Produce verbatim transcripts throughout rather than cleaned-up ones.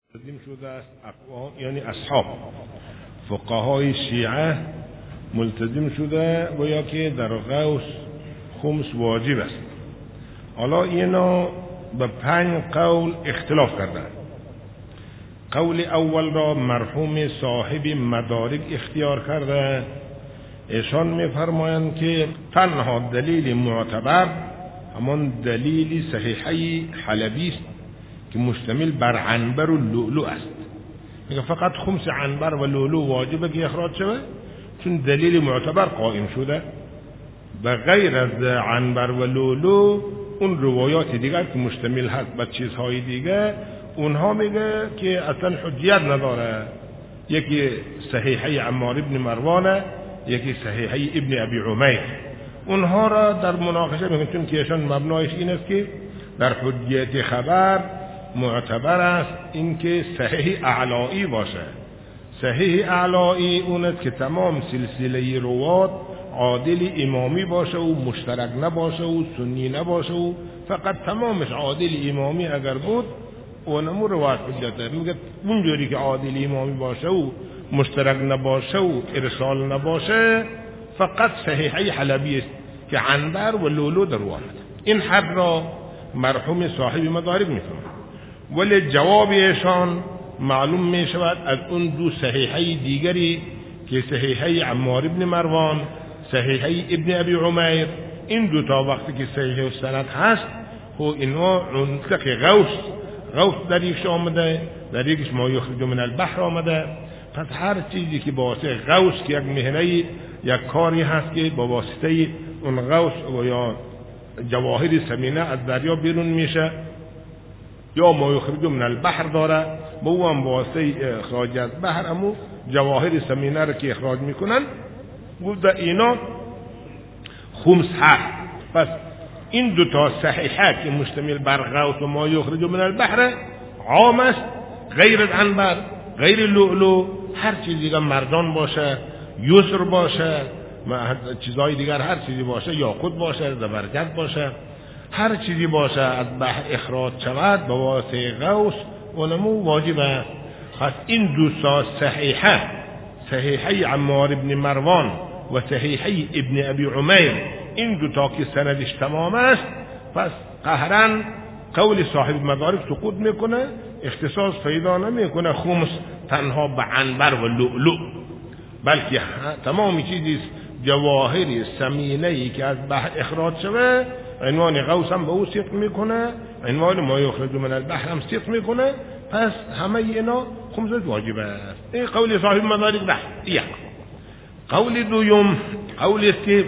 ملتزم شده است اقوام یعنی اصحاب فقهای شیعه ملتزم شده گویا که در غوث خمس واجب است. حالا اینا به پنج قول اختلاف کردند. قول اول را مرحوم صاحب مدارک اختیار کرده. ایشان میفرمایند که تنها دلیل معتبر همان دلیل صحیحی حلبی است که مشتمل بر عنبر و لؤلؤ است. میگه فقط خمس عنبر و لؤلؤ واجبه که اخراج شود چون دلیل معتبر قائم شده. و غیر از عنبر و لؤلؤ اون روایات دیگر که مشتمل هست بر چیزهای دیگه اونها میگه که اصلا حجیت نداره. یکی صحیحی عمار ابن مروان، یکی صحیحی ابن ابی عمیر. اونها را در مناقشه میگن چون که ایشان مبنایش این است که در حجیت خبر معتبر است اینکه صحیح اعلایی باشه. صحیح اعلایی اون است که تمام سلسله روات عادل امامی باشه و مشترک نباشه و سنی نباشه و فقط تمامش عادل امامی اگر بود اونمو روایت حجته. میگه اونجوری که عادل امامی باشه و مشترک نباشه و ارسال نباشه فقط صحیحی حلبی است که عنبر و لؤلؤ در آمده. این حد را مرحوم صاحب مدارک میفرماید. ولی جواب ایشان معلوم می شود از اون دو صحیحی دیگری که صحیحی عمار ابن مروان، صحیحی ابن ابی عمیر، این دو تا وقتی که صحیح و سند هست خو اینا منطق غوث غوث در یکش آمده، در یکش ما یخرج من البحر آمده. پس هر چیزی که با واسطه غوث که یک مهنه یک کاری هست که با واسطه اون غوث و یا جواهر ثمینه از دریا بیرون میشه یا ما یخرج من البحر داره با اون واسطه اخراج از بحر امو جواهر ثمینه رو که اخراج میکنن گفت اینا خمس هست. پس این دو تا صحیحه که مشتمل بر غوث و ما یخرج من البحر عام است، غیر عنبر، غیر لؤلؤ، هر چیزی که مرجان باشه، یسر باشه، چیزهای دیگر هر چیزی باشه، یاقوت باشه، زبرجد باشه، هر چیزی باشه از بحر اخراج شود به واسطه غوث اونمو واجب است. پس این دو تا صحیحه صحیحی عمار ابن مروان و صحیحی ابن ابی عمیر این دو تا که سندش تمام است پس قهرن قول صاحب مدارک سقوط میکنه، اختصاص پیدا نمیکنه خمس تنها به عنبر و لؤلؤ، بلکه تمام چیزی جواهر ثمینه‌ای که از بحر اخراج شده عنوان غوث هم به او صدق میکنه، عنوان ما یخرج من البحر هم صدق میکنه. پس همه اینا خمس واجب است. این قول صاحب مدارک ده. یک قول دوم قول است که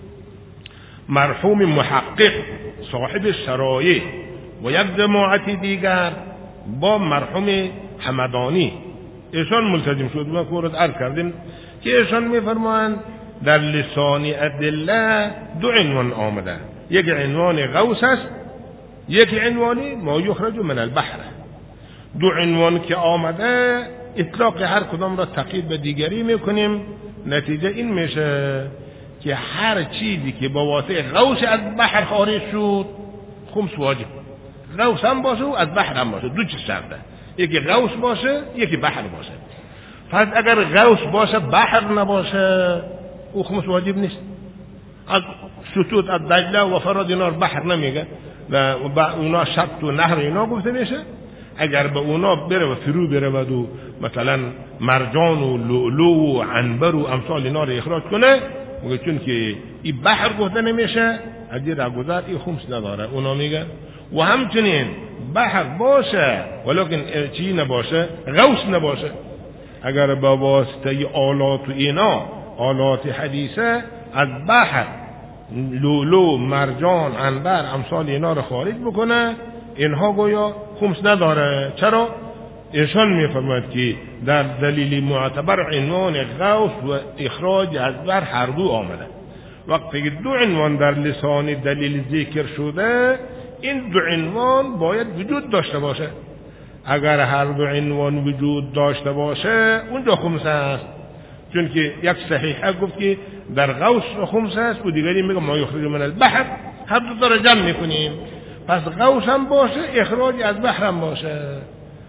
مرحوم محقق صاحب شرایع و یک جماعت دیگر با مرحوم حمدانی ایشان ملتزم شد. ما کورد عرض کردیم که ایشان میفرمایند در لسان ادله دو عنوان آمده، یک عنوان غوث است، یک عنوانی ما یخرج من البحر. دو عنوان که آمده اطلاق هر کدام را تقیید به دیگری میکنیم. نتیجه این میشه که هر چیزی که با واسطه غوث از بحر خارج شد خمس واجب. غوث هم باشه و از بحر هم باشه، دو چیز شرطه، یکی غوث باشه یکی بحر باشه. پس اگر غوث باشه بحر نباشه او خمس واجب نیست. از شطوط از دجله و فرات اینا بحر نمیگه و اونا شط و نهر اینا گفته میشه. اگر به اونا بره و فرو بره و مثلا مرجان و لؤلؤ و عنبر و امثال اینا رو اخراج کنه میگه چون که این بحر گفته نمیشه از این رگذر این خمس نداره اونا میگه. و همچنین بحر باشه ولیکن چی نباشه غوث نباشه. اگر با واسطه آلات و اینا آلات حدیثه از بحر لؤلؤ مرجان عنبر امثال اینا رو خارج بکنه اینها گویا خمس نداره. چرا؟ ایشان میفرماید که در دلیل معتبر عنوان غوث و اخراج از بحر هر دو آمده. وقتی دو عنوان در لسان دلیل ذکر شده این دو عنوان باید وجود داشته باشه. اگر هر دو عنوان وجود داشته باشه اونجا خمس است. چون که یک صحیحه گفت که در غوث خمس است و دیگری میگه ما یخرج من البحر، هر دو تا را جمع میکنیم. پس غوث هم باشه اخراج از بحر هم باشه.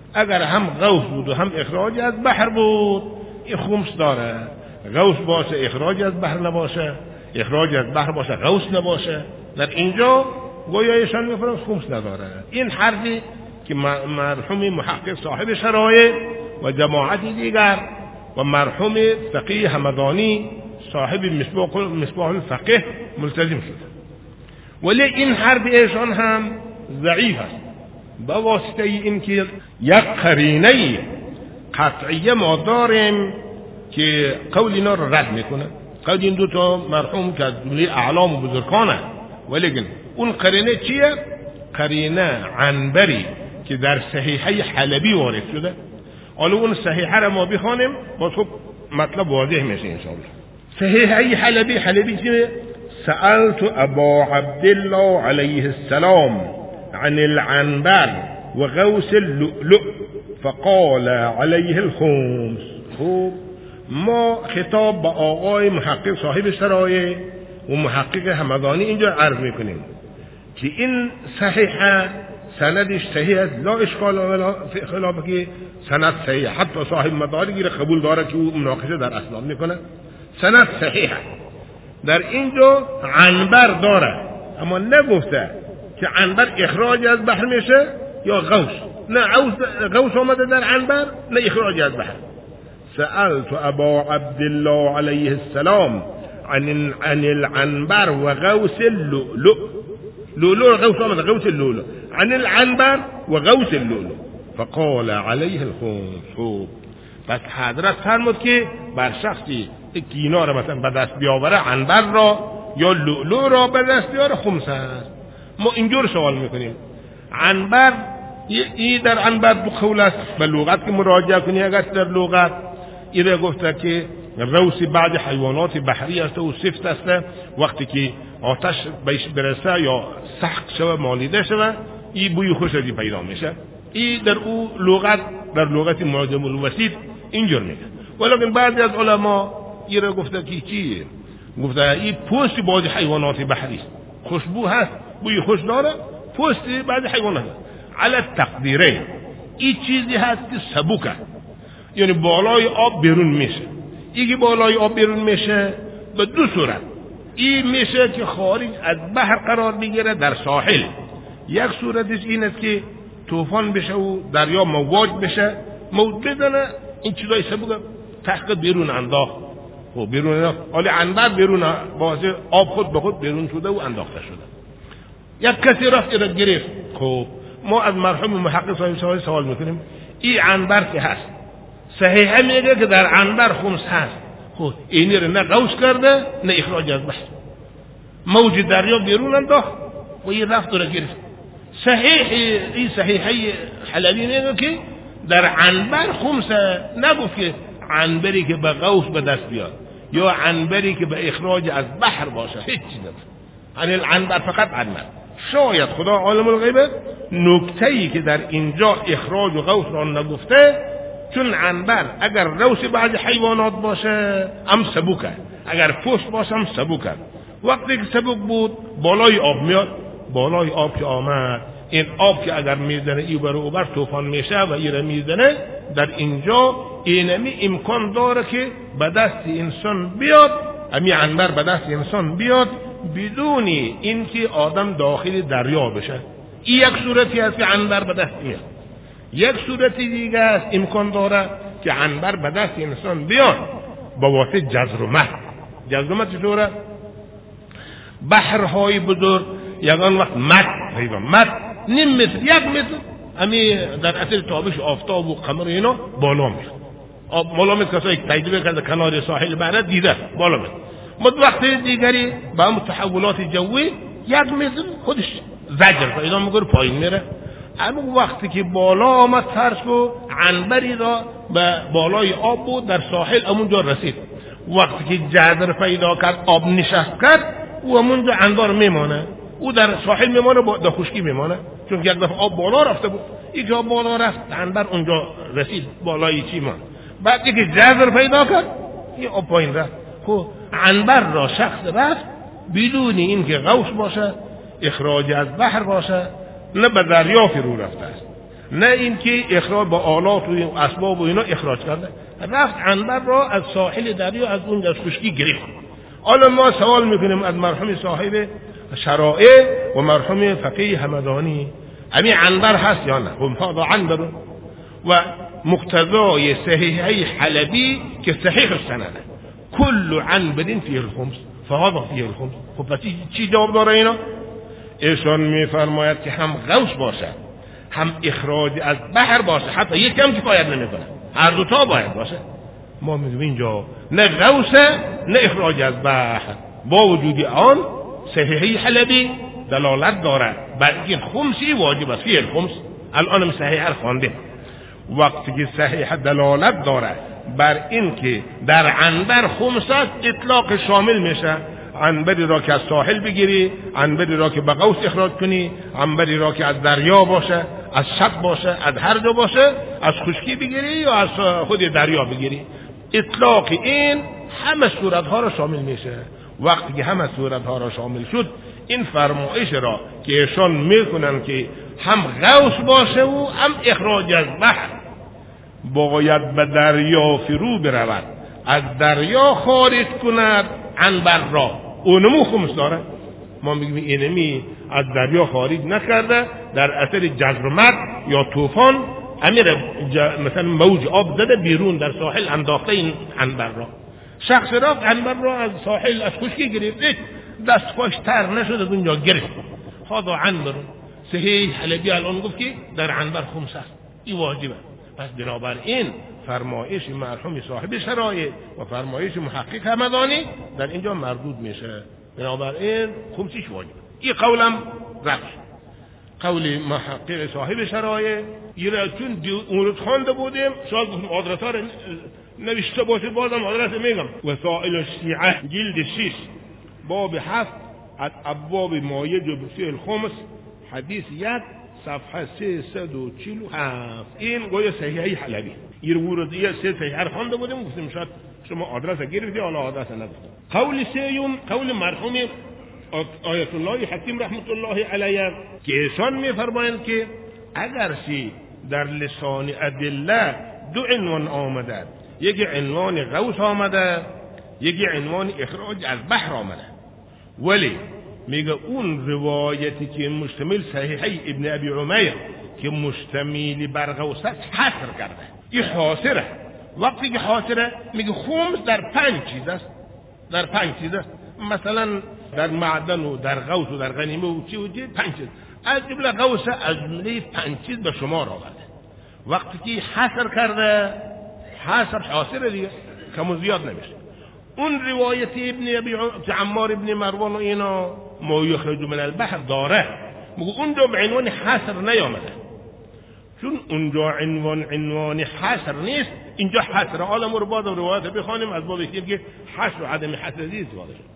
اگر هم غوث بود و هم اخراج از بحر بود این خمس داره. غوث باشه اخراج از بحر نباشه، اخراج از بحر باشه غوث نباشه، در اینجا گویا ایشان میفرمایند خمس نداره. این حرفی که مرحوم محقق صاحب شرایع و جماعتی دیگر و مرحوم فقیه همدانی صاحب مصباح الفقه ملتزم شد. ولی این حرف ایشان هم ضعیف است به واسطه این که یک قرینه قطعیه ما داریم که قول اینا رو رد میکنه. قول این دو تا مرحوم که جمله اعلام و بزرگانه، ولیکن اون قرینه چیه؟ قرینه عنبری که در صحیحه حلبی وارد شده. حالا اون صحیحه را ما بخوانیم باز خب مطلب واضح میشه انشاءالله. صحیحه حلبی حلبی چیه؟ سألت ابا عبدالله علیه السلام عن العنبر و غوث اللؤلؤ فقال علیه الخمس. خوب، ما خطاب با آقای محقق صاحب شرایع و محقق همدانی اینجا عرض میکنیم که این صحیحه سندش صحیح است، لا اشکال ولا خلاف که سند صحیح، حتی صاحب مدارکی را قبول داره که او مناقشه در اسناد میکنه، سند صحیح. در اینجا عنبر داره اما نگفته که عنبر اخراج از بحر میشه یا غوث. نه غوث آمده در عنبر نه اخراج از بحر. سألت ابا عبدالله علیه السلام عن عن العنبر و غوث اللؤلؤ. لؤلؤ غوث آمده، غوث اللؤلؤ عن العنبر و غوث اللؤلؤ فقال علیه الخمس. خوب، پس حضرت فرمود که بر شخصی که اینا را مثلا به دست بیاوره، عنبر را یا لؤلؤ را به دست بیاره، خمس است. ما اینجور سوال میکنیم عنبر، ای در عنبر دو قول است. به لغت که مراجعه کنی اگر در لغت ایره گفته که روسی بعد حیوانات بحری است و سفت است، وقتی که آتش بهش برسه یا سحق شوه مالیده شوه این بوی خوش ازی پیدا میشه. این در او لغت در لغت معجم الوسیط اینجور میگه. ولیکن بعضی از علما ایره گفته که چیه؟ گفته این پوست بعض حیوانات بحری است، خوشبو هست، بوی خوش داره، پوست بعض حیوانات هست. علی تقدیره این چیزی هست که سبوکه، یعنی بالای آب بیرون میشه. این که بالای آب بیرون میشه به دو صورت. این میشه که خارج از بحر قرار بگیره در ساحل. یک صورتش این است که طوفان بشه و دریا موج بشه، موج بزنه، این چیزای سبوکه تحقیق بیرون انداخت. خب بیرون انداخت، حالا عنبر بیرون بازه آب خود به خود بیرون شده و انداخته شده. یک کسی رفت ایراد گرفت. خب ما از مرحوم محقق صاحب سوال میکنیم این عنبر که هست صحیحه میگه که در عنبر خمس هست. خب اینی رو نه غوث کرده نه اخراج از بحر، موج دریا بیرون انداخت و این رفت رو گرفت. صحیح این صحیحه حلبی میگه که در عنبر خمس، نگفت که عنبری که به غوث به دست بیاد یا عنبری که به اخراج از بحر باشه، هیچ چیز نگفت. یعنی العنبر فقط عنبر. شاید خدا عالم الغیبه نکته‌ای که در اینجا اخراج و غوث را نگفته، چون عنبر اگر روس بعض حیوانات باشه هم سبوکه، اگر پوست باشه هم سبوکه. وقتی که سبوک بود بالای آب میاد، بالای آب که آمد این آب که اگر میزنه ای بر او بر طوفان میشه و ایره میزنه، در اینجا اینمی امکان داره که به دست انسان بیاد، امی عنبر به دست انسان بیاد بدون اینکه آدم داخل دریا بشه. این یک صورتی است که عنبر به دست میاد. یک صورتی دیگه است امکان داره که عنبر به دست انسان بیاد با واسطه جزرمه. جزرمه چطوره؟ بحرهای بزرگ یکان وقت مد پیدا، مد نیم متر یک متر امی در اثر تابش آفتاب و قمر اینا بالا میشه. آب بالا میشه، کسایی که تجربه کرده کنار ساحل بحر دیده بالا میشه. مد وقت دیگری با هم تحولات جوی یک متر خودش زجر پیدا میکنه پایین میره. اما وقتی که بالا آمد فرض کو عنبری را به بالای آب بود در ساحل امونجا رسید، وقتی که جذر پیدا کرد آب نشست کرد او امونجا عنبر میمانه، او در ساحل میمانه، در خشکی میمانه، چون یک دفعه آب بالا رفته بود. یک جا بالا رفت عنبر اونجا رسید بالای چی مان، بعد که جذر پیدا کرد یه آب پایین رفت. خب عنبر را شخص رفت بدون اینکه غوث باشه، اخراج از بحر باشه، نه به دریا فرو رفته است. نه اینکه اخراج با آلات و اسباب و اینا اخراج کرده، رفت عنبر را از ساحل دریا از اون از خشکی گرفت. حالا ما سوال میکنیم از مرحوم صاحب شرائع و مرحوم فقیه همدانی، همین عنبر هست یا نه؟ هم هذا عنبر و مقتضای صحیحی حلبی که صحیح السند کل عنبر فیه الخمس فهذا فیه الخمس. خب پس چی جواب داره اینا؟ ایشان میفرماید که هم غوث باشه هم اخراج از بحر باشه، حتی یک کم کفایت نمیکنه، هر دو تا باید باشه. ما میگیم اینجا نه غوثه نه اخراج از بحر، با وجود آن صحیحی حلبی دلالت داره بر این خمسی واجب است فیه الخمس. الان هم صحیح خوانده، وقتی که صحیح دلالت داره بر این که در عنبر خمس است اطلاق شامل میشه. عنبری را که از ساحل بگیری، عنبری را که به قوس اخراج کنی، عنبری را که از دریا باشه، از شط باشه، از هر جا باشه، از خشکی بگیری یا از خود دریا بگیری، اطلاق این همه صورتها را شامل میشه. وقتی که همه صورتها را شامل شد، این فرمایش را که ایشان میکنن که هم غوث باشه و هم اخراج از بحر، باید به دریا فرو برود، از دریا خارج کند عنبر را، اونمو خمس داره. ما میگیم اینمی از دریا خارج نکرده، در اثر جزرمت یا طوفان امیر مثلا موج آب زده بیرون در ساحل انداخته این عنبر را. شخص را عنبر را از ساحل از خشکی گرفت، دست پاش تر نشد از اونجا گرفت. هذا عنبر صحیح حلبی الان گفت که در عنبر خمس است، این واجبه. پس بنابراین فرمایش مرحوم صاحب شرایع و فرمایش محقق همدانی در اینجا مردود میشه، بنابراین خمسیش واجبه. این قولم رفت. قول محقق صاحب شرایع این را چون اون خوانده بودیم، شاید گفتم آدرس ها نوشته باشه، بازم آدرس میگم. وسائل الشیعه جلد شش باب هفت از ابواب ما یجب فیه الخمس حدیث یک صفحه سیصد و چهل و هفت. این گویا صحیحی حلبی. این ورودیه سه صحیح خوانده بودیم، گفتیم شاید شما آدرس گرفتی، حالا آدرس نگفتم. قول سیوم قول مرحوم آیت الله حکیم رحمت الله علیه که ایشان میفرمایند که اگر سی در لسان ادله دو عنوان آمده، یکی عنوان غوث آمده، یکی عنوان اخراج از بحر آمده، ولی میگه اون روایتی که مشتمل صحیحی ابن ابی عمیر که مشتمل بر غوث است حصر کرده. این حاصره. وقتی که حاصره میگه خمس در پنج چیز است، در پنج چیز است. مثلا در معدن و در غوث و در غنیمه و چی و چی پنج چیز، از جمله غوث از جمله پنج چیز به شمار آورده. وقتی که حصر کرده، حصر حاصره دیگه، کم و زیاد نمیشه. اون روایت ابن ابی عمار ابن مروان و اینا ما یخرج من البحر داره، میگه اونجا به عنوان حصر نیامده، چون اونجا عنوان عنوان حصر نیست، اینجا حصر. حالا ما رو بعد روایت بخوانیم از باب که حصر و عدم حصر نیست.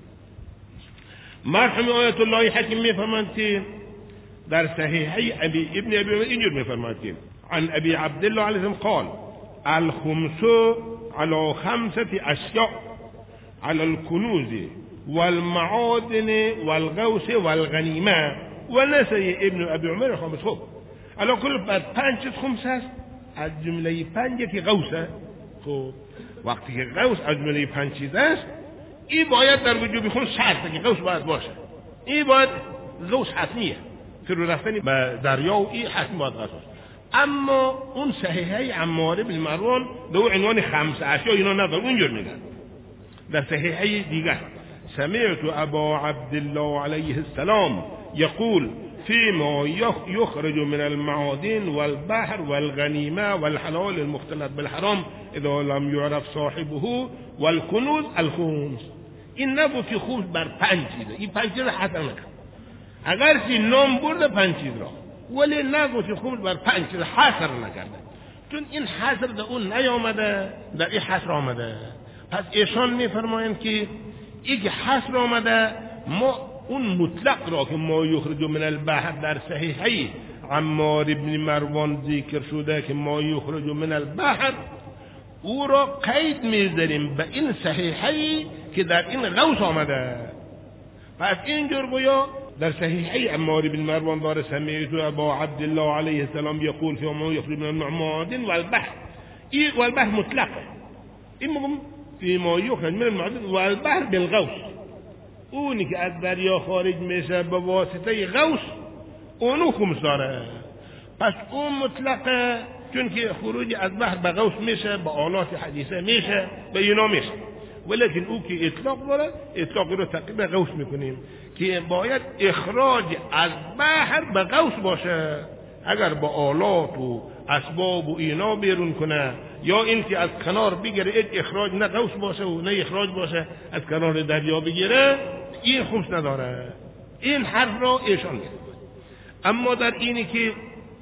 مرحوم آیت الله حکیم میفرماند که در صحیحی ابی ابن ابی اینجور میفرماند که عن ابی عبدالله علیه السلام قال الخمس على خمسة اشیاء على الكنوز والمعادن والغوث والغنیمه و نسی ابن ابی عمر خمس. خب الان کل بعد پنج چیز خمس هست، از جمله پنج که غوثه. خب وقتی که غوث از جمله پنج چیز است، این باید در وجوب خمس شرطه که غوث باید باشه. این باید غوث حتمیه، فرو رفتنی به دریا و این حتمی باید غوث باشه. اما اون صحیحی عمار بن مروان دو عنوان خمس اشیا اینا نداره، اونجور میگن. در صحیحی دیگر سمعت ابا عبدالله علیه السلام یقول فيما يخرج من المعادن والبحر والغنيمة والحلال المختلط بالحرام اذا لم يعرف صاحبه والكنوز الخمس. این نبود که خوب بر پنج چیزه، این پنج چیز حسن نکرد. اگر سی نام برده پنج چیز را، ولی نبود که خوب بر پنج چیز حسر نکرده، چون این حسر در اون نیامده، در این حسر آمده. پس ایشان میفرمایند که این حسر آمده، ما اون مطلق را که ما یخرج من البحر در صحیحی عمار ابن مروان ذکر شده که ما یخرج من البحر، او را قید میذاریم به این صحیحی که در این غوث آمده. پس اینجور گویا در صحیحی عمار بن مروان داره سمیعت ابا عبدالله علیه السلام یقول فی ما یخرج من المعادن والبحر. این والبحر مطلقه، این میگم فی ما یخرج من المعادن والبحر بالغوث، اونی که از دریا خارج میشه به واسطه غوث اونو خمس داره. پس اون مطلقه، چون که خروج از بحر به غوث میشه، به آلات حدیثه میشه، به اینا میشه، ولیکن او که اطلاق داره، اطلاق رو تقریبا غوث میکنیم که باید اخراج از بحر به غوث باشه. اگر با آلات و اسباب و اینا بیرون کنه یا این که از کنار بگیره، این اخراج نه غوث باشه و نه اخراج باشه از کنار دریا بگیره، این خمس نداره. این حرف را ایشان میگه. اما در اینی که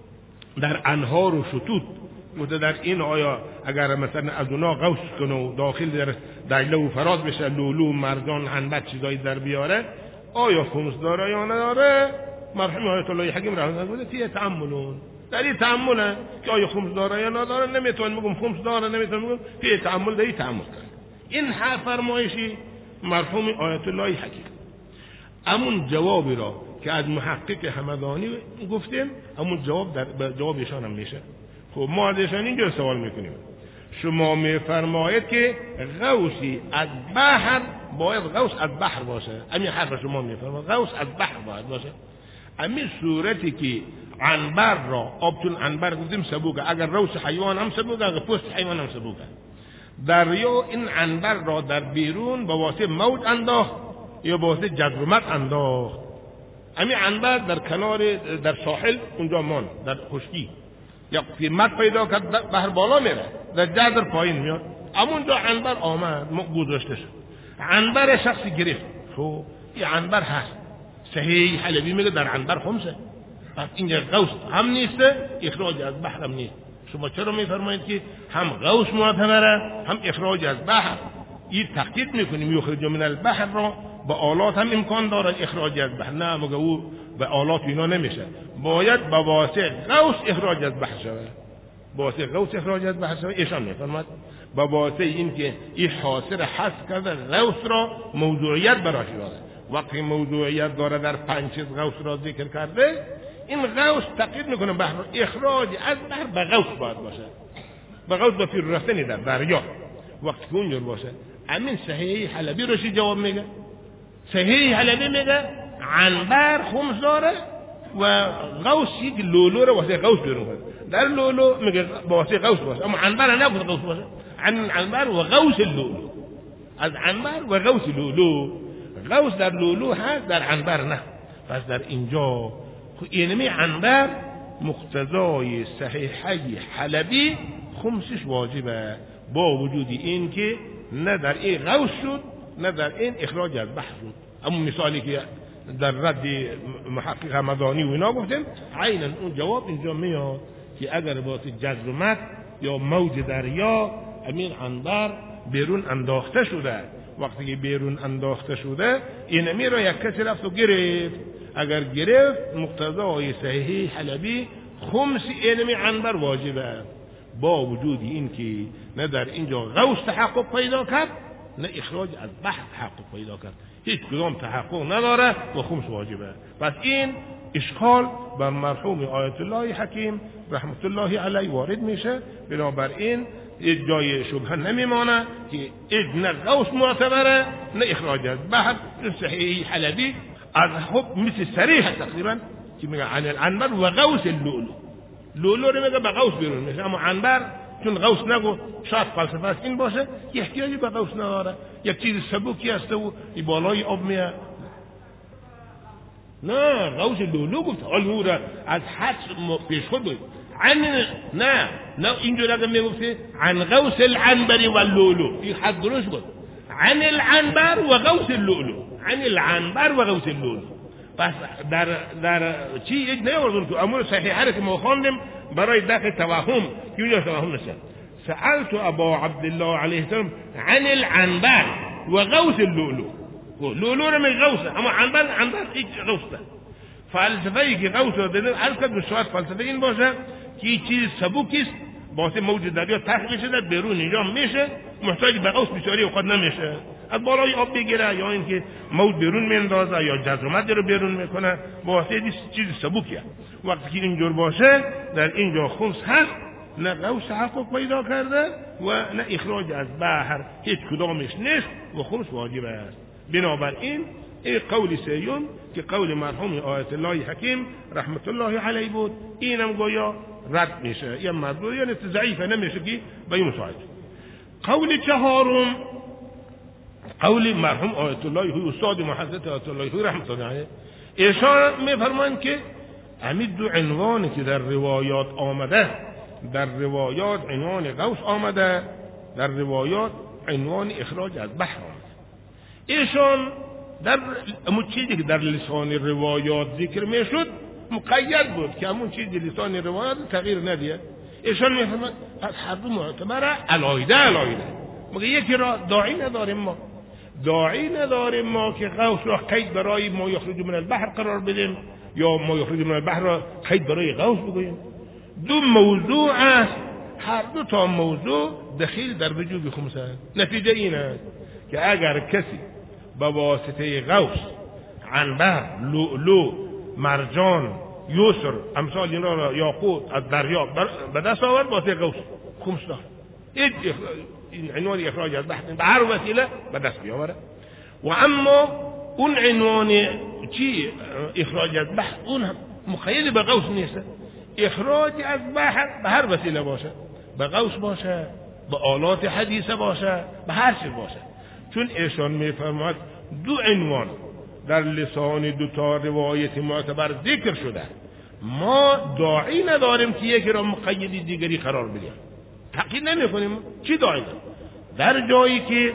در انهار و شطوط گفته در این آیا اگر مثلا از اونا غوث کنه و داخل در دجله و فرات بشه، لولو، مرجان، عنبر چیزایی در بیاره، آیا خمس داره یا نداره؟ مرحوم آیت الله حکیم رحمه الله گفته فیه تأملون، در این تأمله که آیا خمس داره یا نداره. نمیتونم بگم خمس داره، نمیتونم بگم فیه تأمل، در این تأمل کرد. این هر فرمایشی مرحوم آیت الله حکیم. امون جوابی را که از محقق همدانی گفتیم، همون جواب در جواب ایشان هم میشه. خب ما از ایشان اینجا سوال میکنیم، شما میفرمایید که غوثی از بحر باید غوث از بحر باشه، همین حرف شما میفرمایید غوث از بحر باید باشه. همین صورتی که عنبر را، آبتون عنبر گفتیم سبوکه، اگر غوث حیوان هم سبوکه، اگر پوست حیوان هم سبوکه. دریا این عنبر را در بیرون با واسطه موج انداخت یا با واسطه جذرمت انداخت. همین عنبر در کنار در ساحل اونجا مان، در خشکی یا قیمت پیدا کرد، بحر بالا میره، در جذر پایین میاد، اونجا عنبر آمد گذاشته شد، عنبر شخصی گرفت. خب این عنبر هست، صحیح حلبی میگه در عنبر خمسه، پس اینجا غوث هم نیسته، اخراج از بحر هم نیست. شما چرا میفرمایید که هم غوث معتبره هم اخراج از بحر؟ این تحقیق میکنیم یخرج من البحر را با آلات هم امکان داره اخراج از بحر، نه مگه او به آلات اینا نمیشه، باید با واسطه غوث اخراج از بحر شود، با واسطه غوث اخراج از بحر شود. ایشان میفرماد با واسطه این که این حاصل حذف کرده غوث را موضوعیت براش داره. وقتی موضوعیت داره در پنج چیز غوث را ذکر کرده، این غوث تقیید میکنه بحر را، اخراج از بحر به غوث باید باشه، به غوث به پیر رفتنی در دریا وقتی که اونجور باشه. امین صحیح حلبی روشی جواب میگه، صحیح حلبی میگه عنبر خمس داره و غوث یک لولو رو واسه غوث بیرون کنه، در لولو میگه واسه غوث باشه، اما عنبر نه واسه غوث باشه، عن عنبر و غوث اللولو، از عنبر و غوث لولو، غوث در لولو هست، در عنبر نه. پس در اینجا اینمی عنبر مقتضای صحیحی حلبی خمسش واجبه، با وجود این که نه در این غوث شد نه در این اخراج از بحر شد. اما مثالی که در رد محقق همدانی و اینا گفتیم، عینا اون جواب اینجا میاد که اگر باید جذرمت یا موج دریا امین عنبر بیرون انداخته شده، وقتی که بیرون انداخته شده اینمی را یک کسی رفت و گرفت، اگر گرفت مقتضای صحیح حلبی خمس اینمی عنبر واجبه، با وجود این که نه در اینجا غوث تحقق پیدا کرد نه اخراج از بحر تحقق پیدا کرد، هیچ کدام تحقق نداره و خمس واجبه. پس این اشکال بر مرحوم آیت الله حکیم رحمت الله علیه وارد میشه، بنابراین جای شبهه نمیمانه که اید نه غوث معتبره نه اخراج از بحر. صحیح حلبی از حب مثل صریح تقریبا که میگه عن العنبر و غوث اللولو، لولو رو میگه به غوث بیرون میشه، اما عنبر چون غوث نگو شاید فلسفه است این باشه، احتیاجی به غوث نداره، یک چیز سبوکی هسته و بالای آب میاد. نه غوث لولو گفت، حال او را از حد پیش خود بود عن نه نه اینجور اگر میگفته عن غوث العنبر و اللولو، این حد درست بود، عن العنبر و غوث اللولو، عن العنبر و غوث اللولو. پس در در چی یک نیاوردن تو امور صحیحه را که ما خواندیم برای دفع توهم که اونجا توهم نشه. سألت ابا عبدالله علیه السلام عن العنبر و غوث اللولو، لولو را من غوثه، اما عنبر عنبر هیچ غوثه. فلسفه ای که غوث را دیدن عرض کرد شاید فلسفه این باشه که این چیز سبوکیست باعث موج دریا تخلیه شده بیرون اینجا میشه، محتاج به غوث بسیاری اوقات نمیشه، از بالای آب بگیره یا اینکه موج بیرون میندازه یا جزر رو بیرون میکنه با واسطه چیز سبوکیه. وقتی که اینجور باشه در اینجا خمس هست، نه غوث تحقق پیدا کرده و نه اخراج از بحر، هیچ کدامش نیست و خمس واجب است. بنابراین این قول سیوم که قول مرحوم آیت الله حکیم رحمت الله علیه بود، اینم گویا رد میشه یا مردود، یعنی ضعیفه نمیشه که به این مساعد. قول چهارم قول مرحوم آیت الله استاد محضرت آیت الله رحمت الله علیه، ایشان میفرمایند که همین دو عنوانی که در روایات آمده، در روایات عنوان غوث آمده، در روایات عنوان اخراج از بحر آمده. ایشان در همون چیزی که در لسان روایات ذکر میشد مقید بود که همون چیزی لسان روایات تغییر ندید. ایشان میفرمایند پس هر دو معتبره علایده علایده، مگه یکی را داعی نداریم ما داعی نداریم ما که غوث را قید برای ما یخرج من البحر قرار بدیم یا ما یخرج من البحر را قید برای غوث بگوییم؟ دو موضوع است، هر دو تا موضوع دخیل در وجوب خمس است. نتیجه این است که اگر کسی به واسطه غوث عنبر، لؤلؤ، مرجان، یسر امثال اینا را یاقوت از دریا به دست آورد، واسطه غوث خمس دار، هیچ این عنوان اخراج از بحر به هر وسیله به دست بیاوره. و اما اون عنوان چی اخراج از بحر اون هم مقید به غوث نیست. اخراج از بحر به هر وسیله باشه، به غوث باشه، به آلات حدیثه باشه، به هر چیز باشه. چون ایشان میفرماید دو عنوان در لسان دو تا روایت معتبر ذکر شده، ما داعی نداریم که یکی را مقید دیگری قرار بدیم، تأکید نمی‌کنیم. چی داعی داریم؟ در جایی که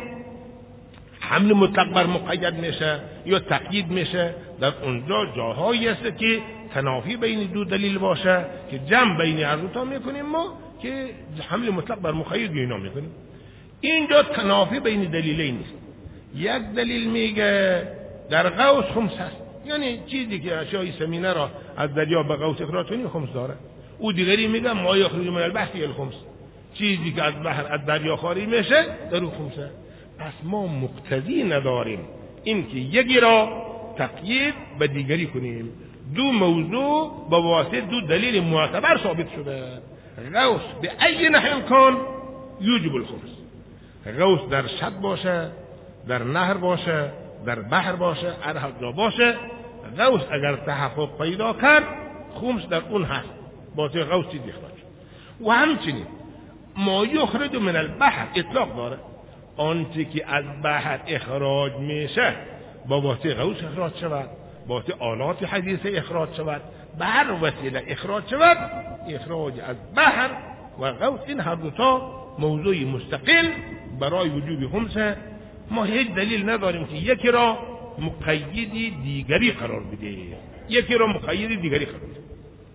حمل مطلق بر مقید میشه یا تقیید میشه، در اونجا جاهایی است که تنافی بین دو دلیل باشه که جمع بین هر دو تا میکنیم ما که حمل مطلق بر مقید اینا میکنیم. اینجا تنافی بین دلیلین نیست. یک دلیل میگه در غوث خمس هست، یعنی چیزی که اشیاء ثمینه را از دریا به غوث اخراج کنی خمس داره. او دیگری میگه ما یخرج من البحر الخمس، چیزی که از بحر از دریا خارج میشه در اون خمسه. پس ما مقتضی نداریم این که یکی را تقیید به دیگری کنیم. دو موضوع با واسطه دو دلیل معتبر ثابت شده. غوث به ای نحو کان یوجب الخمس، غوث در شط باشه، در نهر باشه، در بحر باشه، هر جا باشه، غوث اگر تحقق پیدا کرد خمس در اون هست، واسطه غوث چیزی اخراج. و همچنین ما یخرج من البحر اطلاق داره، آنچه که از بحر اخراج میشه با واسطه غوث اخراج شود، با واسطه آلات حدیثه اخراج شود، به هر وسیله اخراج شود. اخراج از بحر و غوث این هر دو تا موضوع مستقل برای وجوب خمسه. ما هیچ دلیل نداریم که یکی را مقیدی دیگری قرار بده، یکی را مقیدی دیگری قرار بده.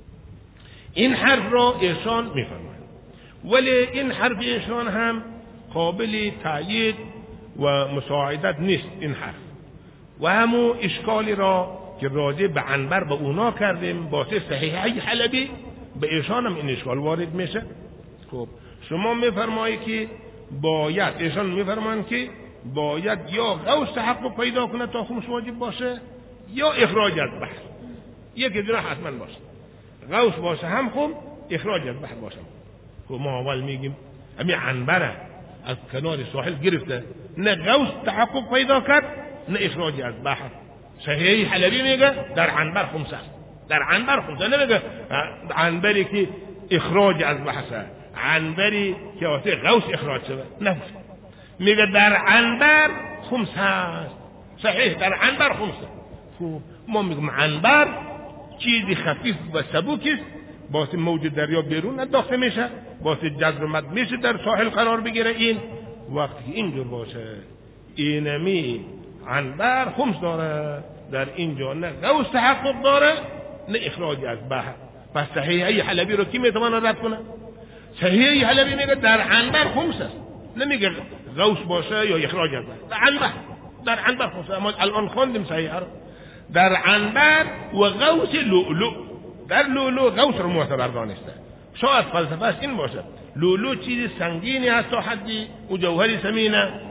این حرف را ایشان میفرمایند، ولی این حرف ایشان هم قابل تأیید و مساعدت نیست. این حرف و همون اشکالی را که راجع به عنبر به اونا کردیم با صحیحی حلبی، به ایشان هم این اشکال وارد میشه. خب شما میفرمایید که باید، ایشان میفرمایند که باید یا غوث تحقق پیدا کنه تا خمس واجب باشه یا اخراج از بحر، یکی دیگه حتما باشه. غوث باشه هم خوب، اخراج از بحر باشه. خب ما اول میگیم همین عنبر از کنار ساحل گرفته، نه غوث تحقق پیدا کرد نه اخراج از بحر. صحیح حلبی میگه در عنبر خمسه، در عنبر خمسه، نمیگه عنبری که اخراج از بحر، عنبری که واسه غوث اخراج شده، نه، میگه در عنبر خمس هست. صحیح در عنبر خمسه. خب ما میگم عنبر چیزی خفیف و سبوک است، واسه موج دریا بیرون انداخته میشه، واسه جزر مد میشه در ساحل قرار بگیره. این وقتی که اینجور باشه اینمی عنبر خمس داره، در اینجا نه غوث تحقق داره نه اخراج از بحر. پس صحیحی حلبی رو کی میتونه رد کنه؟ صحیحی حلبی میگه در عنبر خمس است، نمیگه غوث باشه یا اخراج از بحر. در عنبر در عنبر خمس. ما الان خوندیم صحیح رو در عنبر و غوث لؤلؤ. در لؤلؤ غوث رو معتبر دانسته. شاید فلسفه این باشه لؤلؤ چیزی سنگینی هست تا حدی و جوهری ثمینه،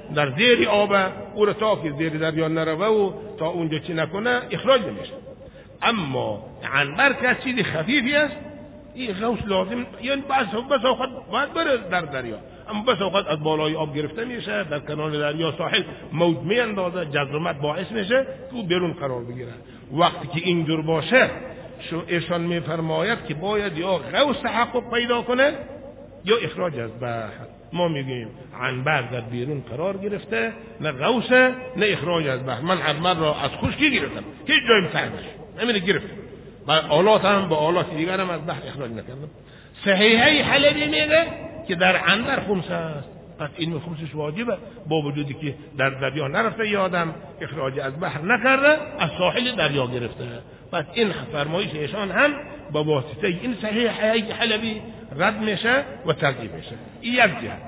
در زیر آب، او را تا که زیر دریا نروه و تا اونجا چی نکنه اخراج نمیشه. اما عنبر که چیزی خفیفی است، این غوث لازم، یعنی بس اوقات باید بره در دریا، اما بس اوقات از بالای آب گرفته میشه، در کنار دریا ساحل موج میاندازه، جزرمت باعث میشه تو بیرون قرار بگیره. وقتی که اینجور باشه شو ایشان میفرماید که باید یا غوث تحقق پیدا کنه یا اخراج از بحر. ما میگیم عنبر در بیرون قرار گرفته، نه غوث نه اخراج از بحر. من عنبر را از خشکی گرفتم، هیچ جایم سهمش نمیده گرفتم، با آلات هم با آلات دیگر هم از بحر اخراج نکردم. صحیحه حلبی میگه که در عنبر خمس است، پس این خمسش واجبه، با وجودی که در دریا نرفته یا آدم اخراج از بحر نکرده، از ساحل دریا گرفته. پس این فرمایش ایشان هم با واسطه این صحیحه حلبی رد میشه و ترجیح میشه. این یک جهت.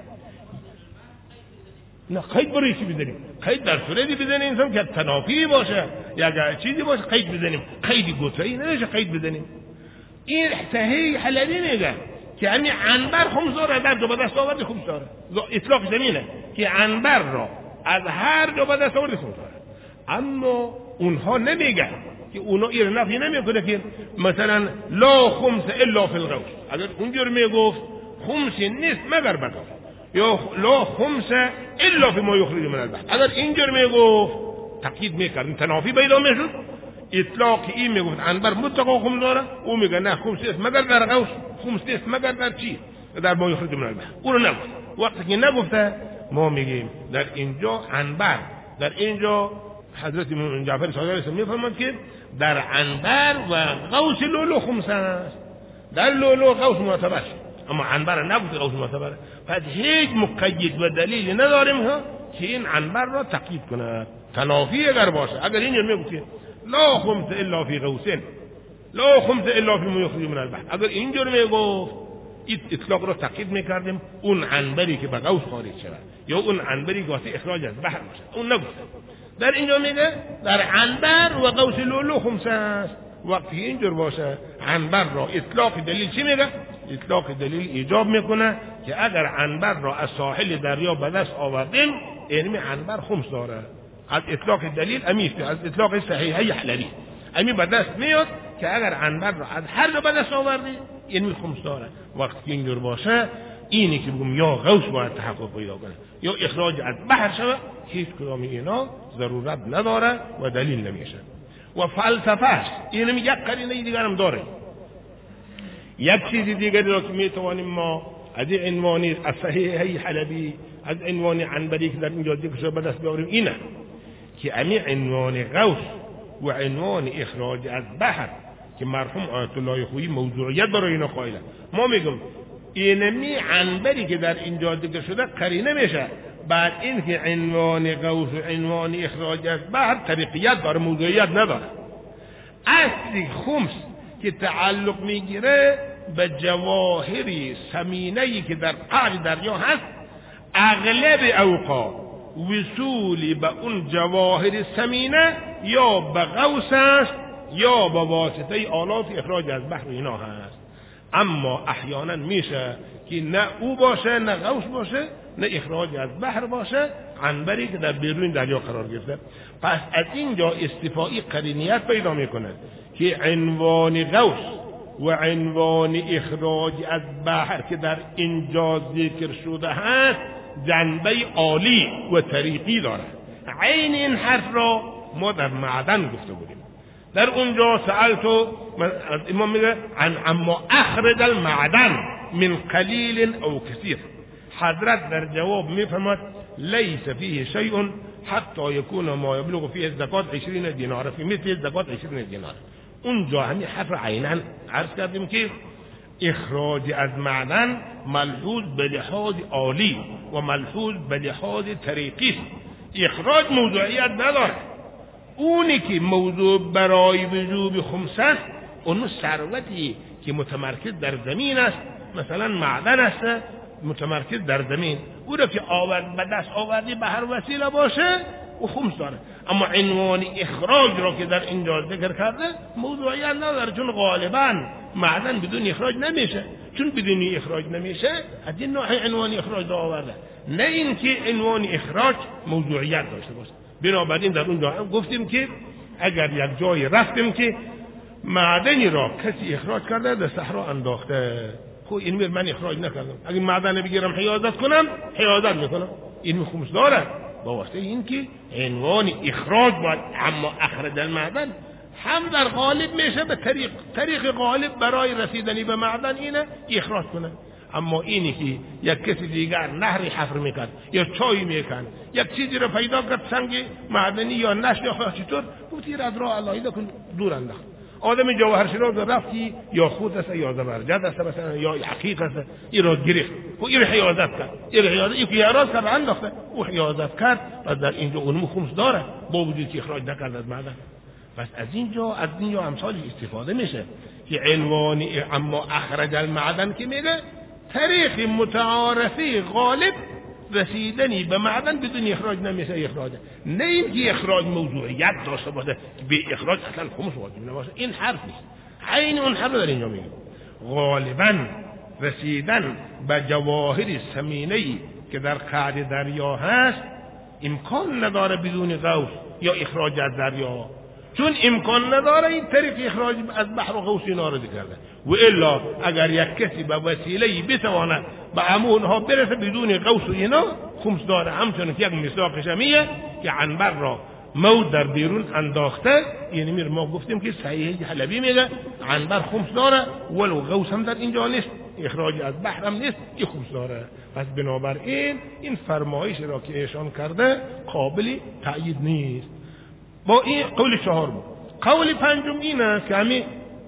نه قید برای چی بزنیم؟ قید در صورتی بزنیم انسان که تنافی باشه، یا چیزی باشه قید بزنیم. قیدی گوتایی نمیشه قید بزنیم. این صحیح حلبی میگه که همین عنبر خمساره، در دو به دست آورد خمساره، اطلاق زمینه که عنبر را از هر دو به دست آورد خمساره. اما اونها نمیگن که اونا این نفی نمیکنه که مثلا لا خمس الا فی الغوث. اگر اونجور میگفت خمس نیست مگر بغوث، یا لا خمس الا فی ما یخرج من البحر، اگر اینجور میگفت تاکید میکرد، تنافی پیدا میشد. اطلاق این میگفت عنبر مطلقا خمس داره، او میگه نه خمس نیست مگر در غوث، خمس نیست مگر در چی؟ در ما یخرج من البحر. او رو نگفت. وقتی که نگفته ما میگیم در اینجا عنبر، در اینجا حضرت جعفر صادق علیه السلام میفرماد که در عنبر و غوث لولو خمس است. در لولو غوث معتبر، اما عنبر نگفت غوث معتبر. پس هیچ مقید و دلیلی نداریم ها که این عنبر را تقیید کنه. تنافی اگر باشه، اگر اینجور میگفت لا خمس الا فی غوثین، لا خمس الا فی ما یخرج من البحر، اگر اینجور میگفت این اطلاق را تقیید میکردیم اون عنبری که به غوث خارج شود یا اون عنبری که واسه اخراج از بحر باشه. اون نگفت. در اینجا میگه در عنبر و غوث لولو خمس است. وقتی اینجور باشه عنبر را اطلاق دلیل چی میگه؟ اطلاق دلیل ایجاب میکنه که اگر عنبر را از ساحل دریا به دست آوردیم، علم عنبر خمس داره. از اطلاق دلیل امیسته، از اطلاق صحیحه حلبی امی به دست میاد که اگر عنبر را از هر دو به دست آوردی علم خمس داره. وقتی اینجور باشه اینی که بگم یا غوث باید تحقق پیدا کنه یا اخراج از بحر شود، هیچ کدام اینا ضرورت نداره و دلیل نمیشه. و فلسفه است. اینم یک قرینه دیگر هم داره. یک چیز دیگری را که میتوانیم ما از این عنوانی از صحیحه حلبی، از عنوان عنبری که در اینجا ذکر شده به دست بیاریم، اینه که امی عنوان غوث و عنوان اخراج از بحر که مرحوم آیت الله خویی موضوعیت برای اینا قائله. ما میگم اینمی عنبری که در اینجا ذکر شده قرینه میشه بعد این که عنوان غوث و عنوان اخراج از بحر طریقیت داره، موضوعیت نداره. اصلی خمس که تعلق میگیره به جواهری ثمینه‌ای که در قعر دریا هست، اغلب اوقات وصولی به اون جواهر ثمینه یا به غوث است یا به واسطه آلات اخراج از بحر اینا هست. اما احیانا میشه که نه او باشه نه غوث باشه نه اخراج از بحر باشه، عنبری که در بیرون دریا قرار گرفته. پس از اینجا استفائی قرینیت پیدا میکنه که عنوان غوث و عنوان اخراج از بحر که در اینجا ذکر شده هست جنبه عالی و طریقی داره. عین این حرف را ما در معدن گفته بودیم. در اونجا سألتو امام میگه عن اما اخرج المعدن من قلیل او کثیر. حضرت در جواب میفرماد لیس فیه شیء حتی یکون ما یبلغ فیه الزکات عشرین دینار فی مثل الزکات عشرین دینار. اونجا همین حرف عینا عرض کردیم که اخراج از معدن ملحوظ به لحاظ عالی و ملحوظ به لحاظ طریقی. اخراج موضوعیت نداره. اونی که موضوع برای وجوب خمس است اون ثروتی که متمرکز در زمین است، مثلا معدن است متمرکز در زمین، او را که آورد به دست آوردی به هر وسیله باشه و خمس داره. اما عنوان اخراج را که در اینجا ذکر کرده موضوعیت نداره، چون غالبا معدن بدون اخراج نمیشه. چون بدون اخراج نمیشه از این نوع عنوان اخراج را آورده، نه اینکه عنوان اخراج موضوعیت داشته باشه. بنابراین در اون جا گفتیم که اگر یک جای رفتیم که معدنی را کسی اخراج کرده در صحرا انداخته، خب این میر من اخراج نکردم، اگه معدن بگیرم حیازت کنم حیازت میکنم، این خمس داره. با واسطه این که عنوان اخراج باید، اما اخرج المعدن هم در غالب میشه به طریق طریق غالب برای رسیدنی به معدن اینه اخراج کنه. اما اینی که یک کسی دیگر نهری حفر میکرد یا چای میکند، یک چیزی رو پیدا کرد سنگ معدنی یا نشت یا چطور، گفتی از راه الله کن دور انداخت. آدم جواهرشناس رفتی یا خود است یا زبرجد است مثلا یا عقیق است، این را گرفت و این حیازت کرد، این حیازت این که اراز کرد انداخته او حیازت کرد و در اینجا اونم خمس داره با وجود که اخراج نکرد از معدن. پس از اینجا از اینجا امثال استفاده میشه که عنوان اما اخرج المعدن که میگه طریق متعارفی غالب رسیدنی به معدن بدون اخراج نمیشه اخراج، نه اینکه اخراج موضوعیت داشته باشه به اخراج اصلا خمس واجب نباشه. این حرف نیست، عین اون حرف در اینجا میگه غالبا رسیدن به جواهر ثمینه‌ای که در قعر دریا هست امکان نداره بدون غوث یا اخراج از دریا، چون امکان نداره این طریق اخراج از بحر و غوث اینا رو کرده. و الا اگر یک کسی به وسیله‌ای بتواند به امونها برسه بدون غوث و اینا خمس داره. همچنین که یک مثاق شمیه که عنبر را موت در بیرون انداخته، یعنی میر ما گفتیم که صحیح حلبی میگه عنبر خمس داره ولو غوث هم در اینجا نیست، اخراج از بحر هم نیست، این خمس داره. پس بنابراین این فرمایش را که ایشان کرده قابل تأیید نیست. با این قول چهار بود. قول پنجم اینه که همی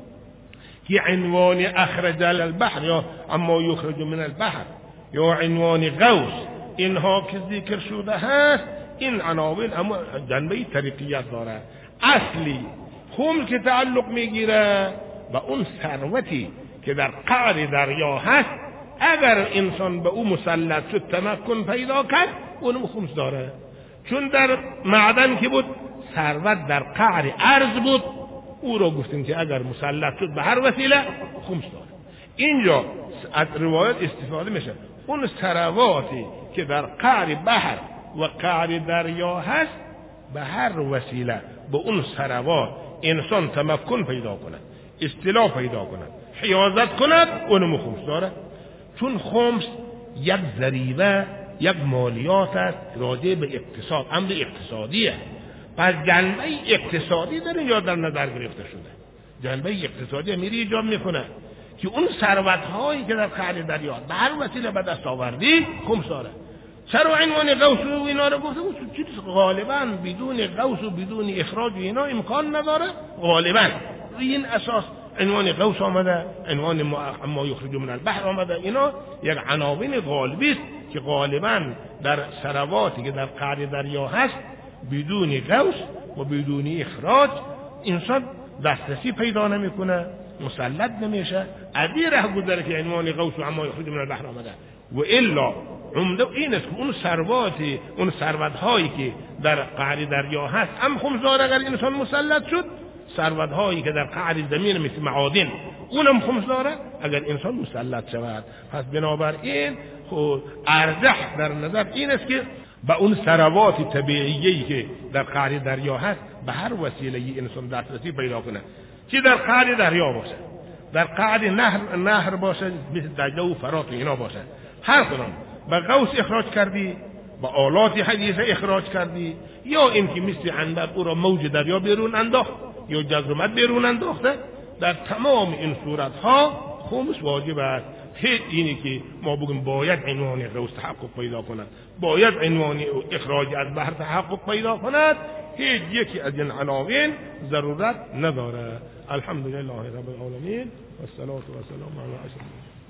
که عنوان اخرج البحر یا اما یخرج من البحر یا عنوان غوث اینها که ذکر شده هست، این عناوین اما جنبه طریقیت داره. اصلی خمس که تعلق میگیره به اون ثروتی که در قعر دریا هست، اگر انسان به او مسلط شد تمکن پیدا کرد اونم خمس داره. چون در معدن که بود ثروت در قعر ارض بود، او را گفتیم که اگر مسلط شد به هر وسیله خمس داره. اینجا از روایت استفاده میشه اون ثرواتی که در قعر بحر و قعر دریا هست به هر وسیله به اون ثروات انسان تمکن پیدا کند، اصطلاح پیدا کند، حیازت کند، اونم خمس داره. چون خمس یک ضریبه یک مالیات است راجع به اقتصاد، امر اقتصادیه. پس جنبه اقتصادی در اینجا در نظر گرفته شده. جنبه اقتصادی میری ایجاب میکنه که اون ثروت هایی که در قعر دریا به هر وسیله به دست آوردی خمس داره. چرا عنوان غوث و اینا رو گفته؟ چیز غالبا بدون غوث و بدون اخراج اینا امکان نداره. غالبا این اساس عنوان غوث آمده، عنوان ما یخرج من البحر آمده. اینا یک عناوین غالبی است که غالبا در ثرواتی که در قعر دریا هست بدون غوث و بدون اخراج انسان دسترسی پیدا نمیکنه، مسلط نمیشه. ادی ره گذره که عنوان غوث و اما یخرج من البحر آمده. و الا عمده این است که اون ثرواتی اون ثروت هایی که در قعر دریا هست هم خمس داره اگر انسان مسلط شد. ثروت هایی که در قعر زمین مثل معادن اونم خمس داره اگر انسان مسلط شود. پس بنابراین خود ارجح در نظر این است که به اون ثروات طبیعیی که در قعر دریا هست به هر وسیله انسان دسترسی پیدا کنه، چه در قعر دریا باشه، در قعر نهر نهر باشه مثل دجله و فرات و اینا باشه، هر کدام به غوث اخراج کردی، با آلات حدیثه اخراج کردی، یا اینکه مثل عنبر او را موج دریا بیرون انداخت یا جزرمت بیرون انداخته، در تمام این صورت ها خمس واجب است. هیچ اینی که ما بگیم باید عنوان غوث تحقق پیدا کند، باید عنوان اخراج از بحر تحقق پیدا کند، هیچ یکی از این عناوین ضرورت نداره. الحمدلله رب العالمین و الصلاة و السلام علی اشرف